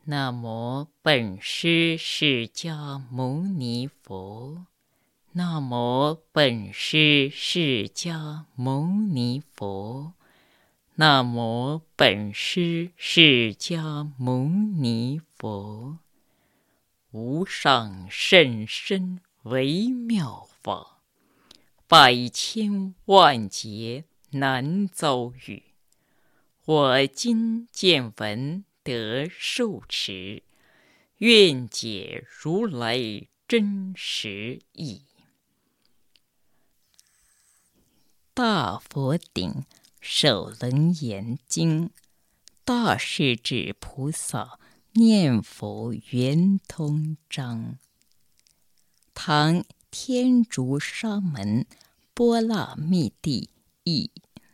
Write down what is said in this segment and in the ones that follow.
南无本师释迦牟尼佛。南无本师释迦牟尼佛。南无本师释迦牟尼佛。无上甚深微妙法，百千万劫难遭遇。我今见闻得受持，愿解如来真实义。大佛顶首楞严经，大势至菩萨念佛圆通章。唐天竺沙门波那密帝译。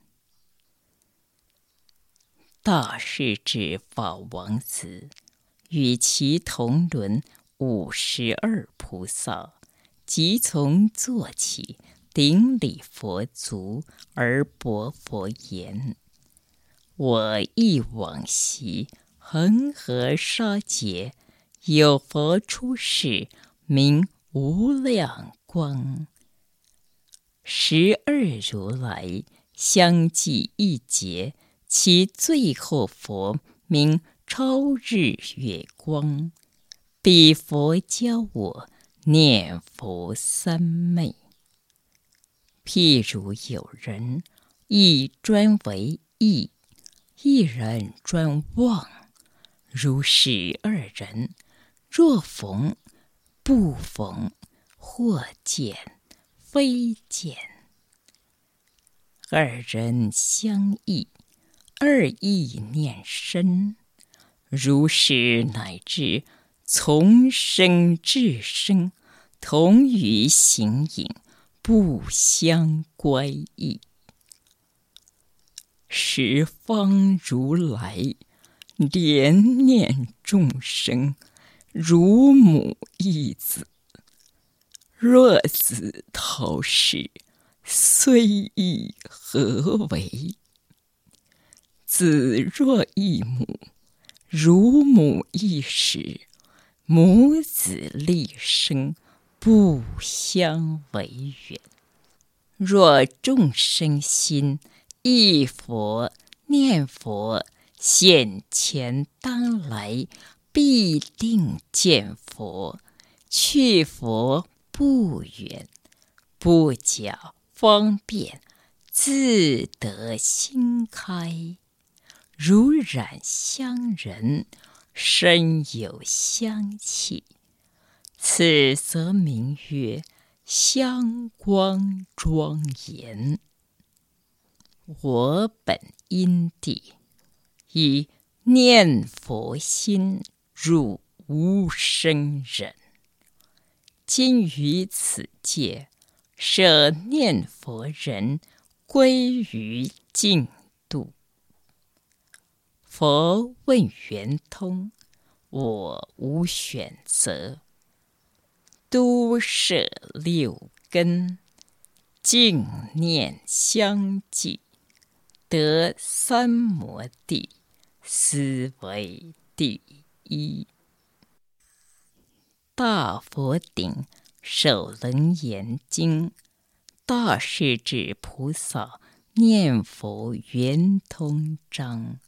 大势至法王子与其同伦52菩萨，即从坐起，顶礼佛足，而薄佛言：我忆往昔恒河沙劫，有佛出世，名无量光。12如来相继一劫，其最后佛名超日月光。彼佛教我念佛三昧。譬如有人一专为忆，一人专忘，如12人，若逢不逢，或见非见。二人相忆，二意念深，如是乃至从生至生，同于形影，不相乖异。十方如来怜念众生，如母忆子。若子逃世，虽忆何为？子若忆母，如母忆时，母子立生，不相违远。若众生心忆佛念佛，现前当来必定见佛。去佛不远，不假方便，自得心开。如染香人，身有香气，此则名曰香光庄严。我本因地，以念佛心入无生忍。今于此界，舍念佛人，归于净土。佛问圆通，我无选择，都摄六根，净念相继，得三摩地，斯为第一。大佛顶首楞严经，大势至菩萨念佛圆通章。